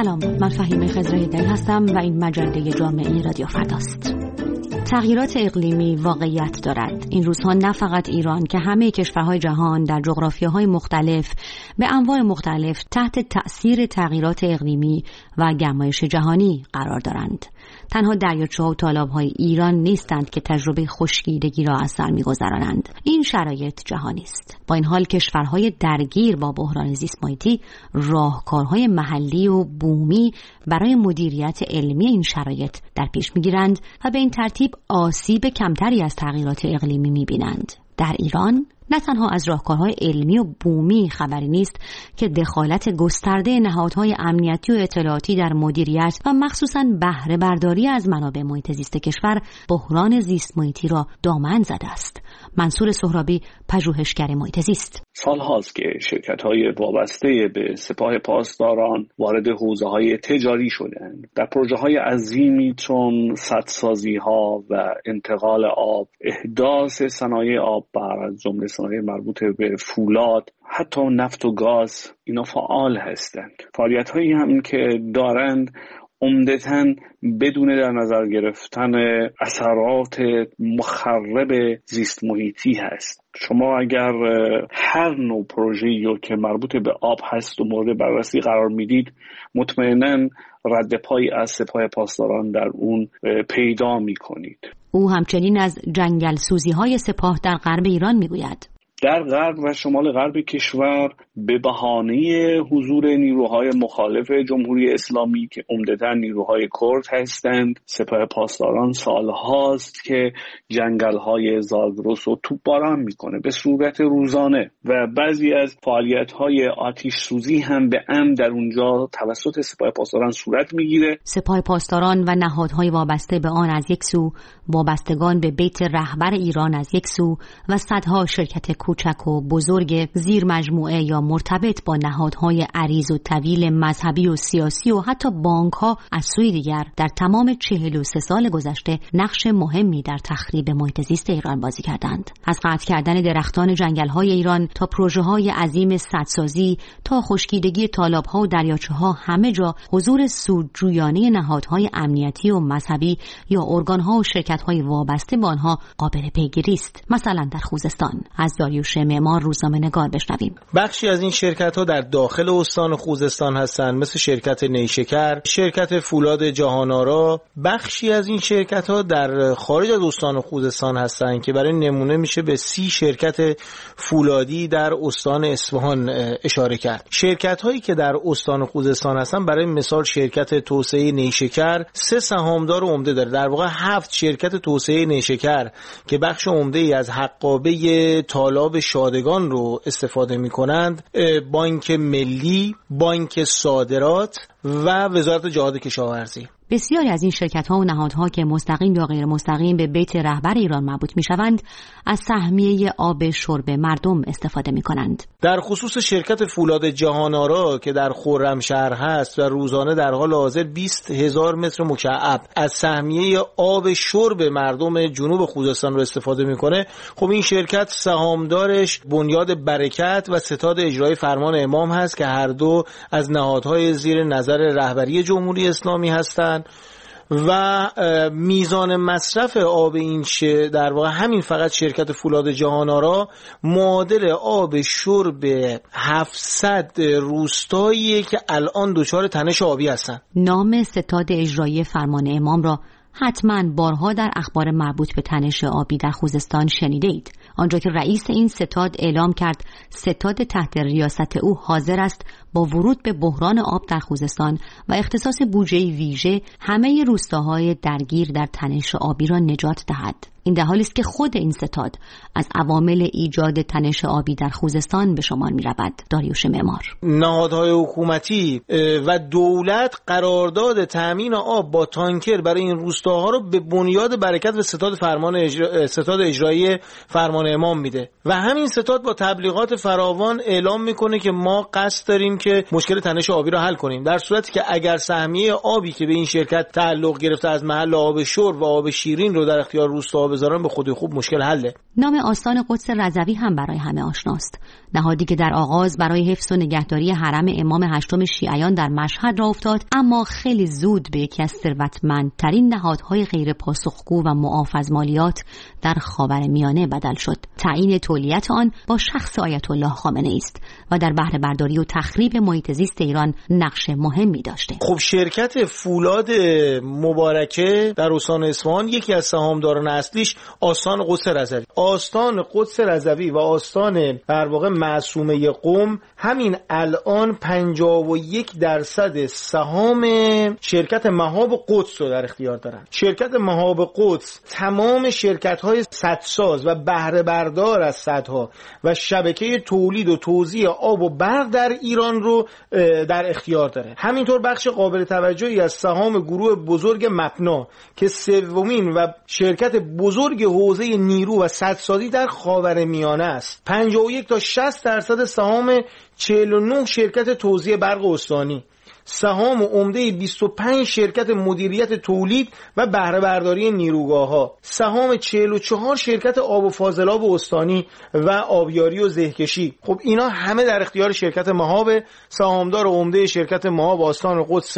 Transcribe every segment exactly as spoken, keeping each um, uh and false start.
سلام، من فهیمه خضره‌دین هستم و این مجله جامعه رادیو فرداست. تغییرات اقلیمی واقعیت دارد. این روزها نه فقط ایران که همه کشورهای جهان در جغرافیاهای مختلف به انواع مختلف تحت تأثیر تغییرات اقلیمی و گرمایش جهانی قرار دارند. تنها دریاچه‌ها و تالاب‌های ایران نیستند که تجربه خشکیدگی را از سر می‌گذرانند. این شرایط جهانی است. با این حال کشورهای درگیر با بحران زیست محیطی راهکارهای محلی و بومی برای مدیریت علمی این شرایط در پیش می‌گیرند و به این ترتیب آسیب کمتری از تغییرات اقلیمی می‌بینند. در ایران نه تنها از راهکارهای علمی و بومی خبری نیست که دخالت گسترده نهادهای امنیتی و اطلاعاتی در مدیریت و مخصوصاً بهره برداری از منابع محیط زیست کشور بحران زیست محیطی را دامن زده است. منصور سهرابی، پژوهشگر محیط زیست: سال هاست که شرکت‌های وابسته به سپاه پاسداران وارد حوزه‌های تجاری شدند. در پروژه‌های عظیمی چون سدسازی‌ها و انتقال آب، احداث صنایع آببر از جمله صنایع مربوط به فولاد، حتی نفت و گاز، اینا فعال هستند. فعالیت‌هایی هم که دارند عمدتاً بدون در نظر گرفتن اثرات مخرب زیست محیطی هست. شما اگر هر نوع پروژه‌ای که مربوط به آب هست و مورد بررسی قرار میدید، مطمئناً رد پایی از سپاه پاسداران در اون پیدا میکنید. او همچنین از جنگل سوزی های سپاه در غرب ایران میگوید: در غرب و شمال غرب کشور به بهانه حضور نیروهای مخالف جمهوری اسلامی که عمدتاً نیروهای کرد هستند، سپاه پاسداران سالهاست که جنگل‌های زاگرس رو توپباران میکنه به صورت روزانه و بعضی از فعالیت‌های آتش سوزی هم به عمد در اونجا توسط سپاه پاسداران صورت میگیره. سپاه پاسداران و نهادهای وابسته به آن از یک سو، وابستگان به بیت رهبر ایران از یک سو و صدها شرکت کوچک و بزرگ زیر مجموعه یا مرتبط با نهادهای عریض و طویل مذهبی و سیاسی و حتی بانک‌ها از سوی دیگر در تمام چهل و سه سال گذشته نقش مهمی در تخریب محیط زیست ایران بازی کردند. از قطع کردن درختان جنگل‌های ایران تا پروژه‌های عظیم سدسازی تا خشکیدگی تالاب‌ها و دریاچه‌ها، همه جا حضور سودجویانه نهادهای امنیتی و مذهبی یا ارگان‌ها و شرکت‌های وابسته به آنها قابل پیگیری است. مثلا در خوزستان. از داریوش معمار، روزنامه‌نگار، بشنویم: بخشی از این شرکت‌ها در داخل استان خوزستان هستند، مثل شرکت نیشکر، شرکت فولاد جهان‌آرا. بخشی از این شرکت‌ها در خارج از استان خوزستان هستند که برای نمونه میشه به سی شرکت فولادی در استان اصفهان اشاره کرد. شرکت‌هایی که در استان خوزستان هستند، برای مثال شرکت توسعه نیشکر سه سهامدار عمده داره، در واقع هفت شرکت توسعه نیشکر که بخش عمده‌ای از حقابه تالاب شادگان رو استفاده می‌کنند، بانک ملی، بانک صادرات و وزارت جهاد کشاورزی. بسیاری از این شرکت‌ها و نهادها که مستقیم یا غیر مستقیم به بیت رهبر ایران مربوط می‌شوند، از سهمیه آب شرب مردم استفاده می‌کنند. در خصوص شرکت فولاد جهان‌آرا که در خرمشهر هست و روزانه در حال حاضر بیست هزار متر مکعب از سهمیه آب شرب مردم جنوب خوزستان رو استفاده می‌کنه، خب این شرکت سهامدارش بنیاد برکت و ستاد اجرایی فرمان امام هست که هر دو از نهادهای زیر نظر رهبری جمهوری اسلامی هستند و میزان مصرف آب این شه در واقع همین فقط شرکت فولاد جهان‌آرا معادل آب شرب هفتصد روستاییه که الان دچار تنش آبی هستن. نام ستاد اجرایی فرمان امام را حتما بارها در اخبار مربوط به تنش آبی در خوزستان شنیده اید، آنجا که رئیس این ستاد اعلام کرد ستاد تحت ریاست او حاضر است با ورود به بحران آب در خوزستان و اختصاص بودجه ویژه همه روستاهای درگیر در تنش آبی را نجات دهد. این در حالی است که خود این ستاد از عوامل ایجاد تنش آبی در خوزستان به شمار می رود. داریوش معمار: نهادهای حکومتی و دولت قرارداد تامین آب با تانکر برای این روستاها رو به بنیاد برکت و ستاد فرمان اجرا... ستاد اجرایی فرمان امام میده و همین ستاد با تبلیغات فراوان اعلام میکنه که ما قصد داریم که مشکل تنش آبی رو حل کنیم، در صورتی که اگر سهمیه آبی که به این شرکت تعلق گرفته از محل آب شرب و آب شیرین رو در اختیار روستا بذارن به خودی خوب مشکل حله. نام آستان قدس رضوی هم برای همه آشناست. نهادی که در آغاز برای حفظ و نگهداری حرم امام هشتم شیعیان در مشهد راه افتاد، اما خیلی زود به یکی از ثروتمندترین نهادهای غیر پاسخگو و معاف از مالیات در خاورمیانه بدل شد. تعیین تولیت آن با شخص آیت الله خامنه‌ای است و در بهره برداری و تخریب محیط زیست ایران نقش مهمی داشته. خب شرکت فولاد مبارکه در استان اصفهان یکی از سهامداران اصلیش آستان قدس رضوی. آستان قدس رضوی و آستان در واقع معصومه قم همین الان پنجاه و یک درصد سهام شرکت مهاب قدس رو در اختیار دارن. شرکت مهاب قدس تمام شرکت‌های سدساز و بهره بردار از سدها و شبکه تولید و توزیع آب و برق در ایران رو در اختیار داره. همینطور بخش قابل توجهی از سهام گروه بزرگ مپنا که سومین و شرکت بزرگ حوزه نیرو و سدسازی در خاورمیانه است. پنجاه و یک تا شصت درصد سهام چهل و نه شرکت توزیع برق استانی، سهام عمده بیست و پنج شرکت مدیریت تولید و بهره برداری نیروگاه‌ها، سهام چهل و چهار شرکت آب و فاضلاب استانی و آبیاری و زهکشی. خب اینا همه در اختیار شرکت مهاب. سهامدار عمده شرکت مهاب آستان قدس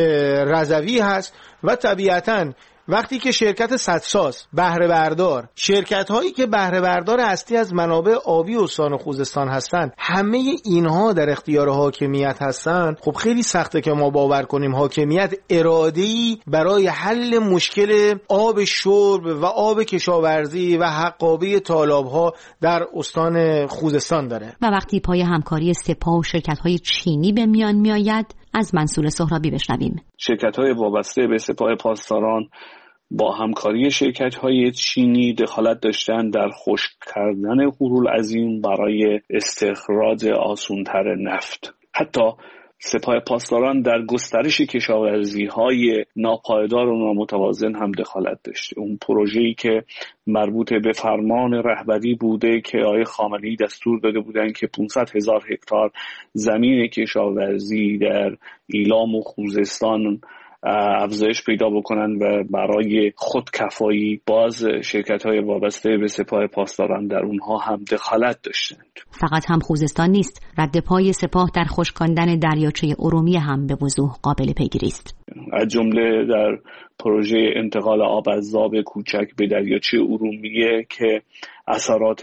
رضوی هست و طبیعتاً وقتی که شرکت سدساز بهره بردار، شرکت هایی که بهره بردار اصلی از منابع آبی استان خوزستان هستند، همه اینها در اختیار حاکمیت هستند، خب خیلی سخته که ما باور کنیم حاکمیت اراده‌ای برای حل مشکل آب شرب و آب کشاورزی و حقابه تالاب‌ها در استان خوزستان داره. و وقتی پای همکاری سپاه و شرکت‌های چینی به میان میآید، از منصور سهرابی بشنویم. شرکت‌های وابسته به سپاه پاسداران با همکاری شرکت‌های چینی دخالت داشتن در خشک کردن هورالعظیم برای استخراج آسان‌تر نفت. حتی سپاه پاسداران در گسترش کشاورزی‌های ناپایدار و نامتوازن هم دخالت داشته. اون پروژه‌ای که مربوط به فرمان رهبری بوده که آقای خامنه‌ای دستور داده بودن که پانصد هزار هکتار زمین کشاورزی در ایلام و خوزستان افزایش پیدا بکنن و برای خودکفایی، باز شرکت‌های وابسته به سپاه پاسداران در اونها هم دخالت داشتند. فقط هم خوزستان نیست، رد پای سپاه در خشکاندن دریاچه ارومیه هم به وضوح قابل پیگیری است. از جمله در پروژه انتقال آب از ذاب کوچک به دریاچه ارومیه که اثرات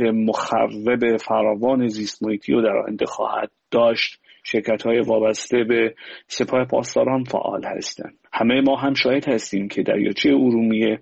مخرب فراوان زیست محیطی رو در آینده خواهد داشت، شرکت‌های وابسته به سپاه پاسداران فعال هستند. همه ما هم شاهد هستیم که دریاچه ارومیه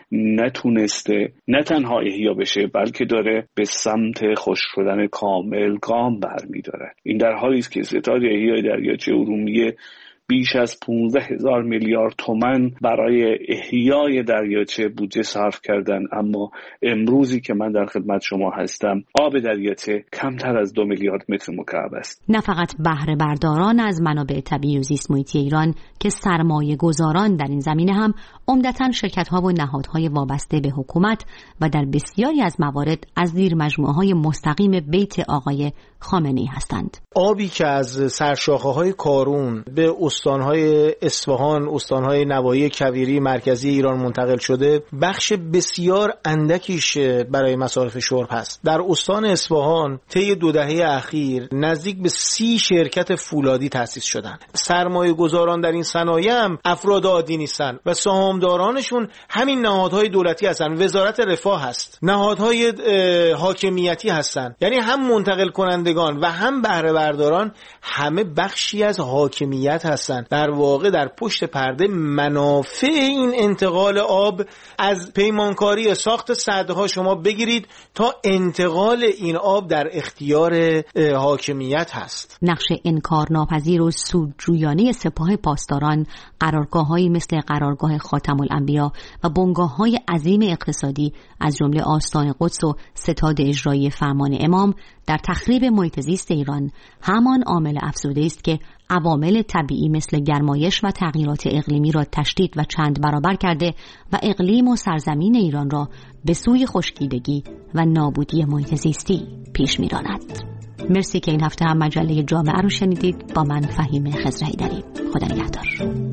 نتونسته نه تنها احیا بشه، بلکه داره به سمت خشک شدن کامل گام برمی‌دارد. این در حالی است که ستاد احیای دریاچه ارومیه بیش از پانزده هزار میلیارد تومان برای احیای دریاچه بودجه صرف کردن، اما امروزی که من در خدمت شما هستم آب دریاچه کمتر از دو میلیارد متر مکعب است. نه فقط بهره برداران از منابع طبیعی و زیست محیطی ایران که سرمایه گذاران در این زمینه هم عمدتاً شرکت‌ها و نهادهای وابسته به حکومت و در بسیاری از موارد از زیر مجموعه‌های مستقیم بیت آقای خامنه‌ای هستند. آبی که از سرشاخه‌های کارون به استان‌های اصفهان، استان‌های نواحی کویری مرکزی ایران منتقل شده، بخش بسیار اندکیش برای مصارف شرب هست. در استان اصفهان طی دو دهه اخیر نزدیک به سی شرکت فولادی تأسیس شدن. سرمایه گذاران در این صنایع هم افراد عادی نیستن و سهامدارانشون همین نهادهای دولتی هستن. وزارت رفاه هست، نهادهای حاکمیتی هستن، یعنی هم منتقل کنندگان و هم بهره برداران همه بخشی از حاکمیت هستن. در واقع در پشت پرده منافع این انتقال آب از پیمانکاری ساخت سدها شما بگیرید تا انتقال این آب در اختیار حاکمیت هست. نقش انکارناپذیر و سودجویانه سپاه پاسداران، قرارگاه‌هایی مثل قرارگاه خاتم الانبیا و بنگاه‌های عظیم اقتصادی از جمله آستان قدس و ستاد اجرایی فرمان امام در تخریب محیط زیست ایران همان عامل افزوده است که عوامل طبیعی مثل گرمایش و تغییرات اقلیمی را تشدید و چند برابر کرده و اقلیم و سرزمین ایران را به سوی خشکیدگی و نابودی محیط زیستی پیش می‌راند. مرسی که این هفته هم مجله جامعه رو شنیدید. با من فهیم خضر حیدری. خدا نگهدار.